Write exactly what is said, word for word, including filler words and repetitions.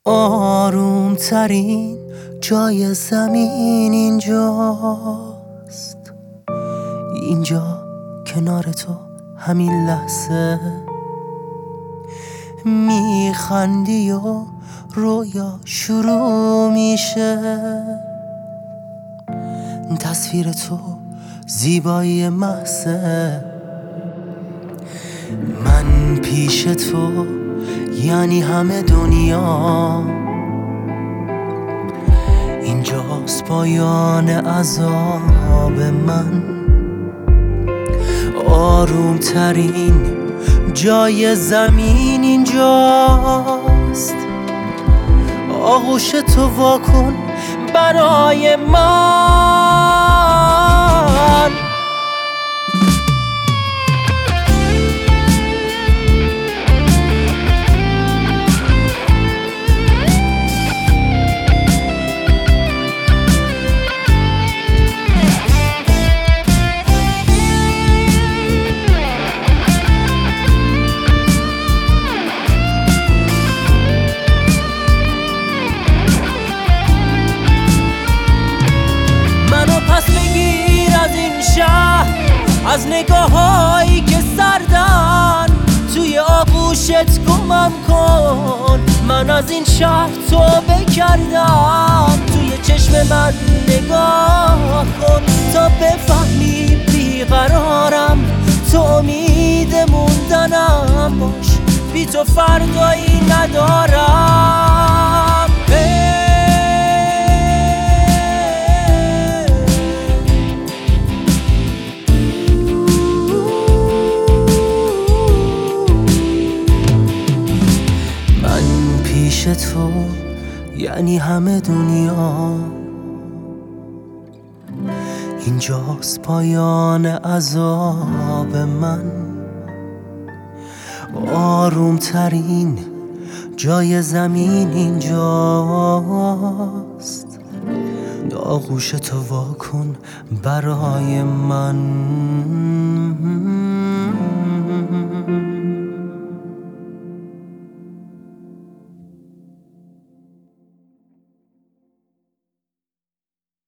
آروم ترین جای زمین اینجاست، اینجا کنار تو همین لحظه میخندی و رویا شروع میشه. تصویر تو زیبایی محضه، من پیش تو یعنی همه دنیا. اینجاست پایان عذاب من، آروم ترین جای زمین اینجاست. آغوش تو واکن برای من. از نگاه هایی که سردن توی آغوشت گمم کن. من از این شهر تو بکردم، توی چشم من نگاه کن تا بفهمی بیقرارم. تو امید موندنم باش، بی تو فردایی ندارم. پیش تو یعنی همه دنیا، اینجاست پایان عذاب من. آروم ترین جای زمین اینجاست. آغوش تو واکن برای من.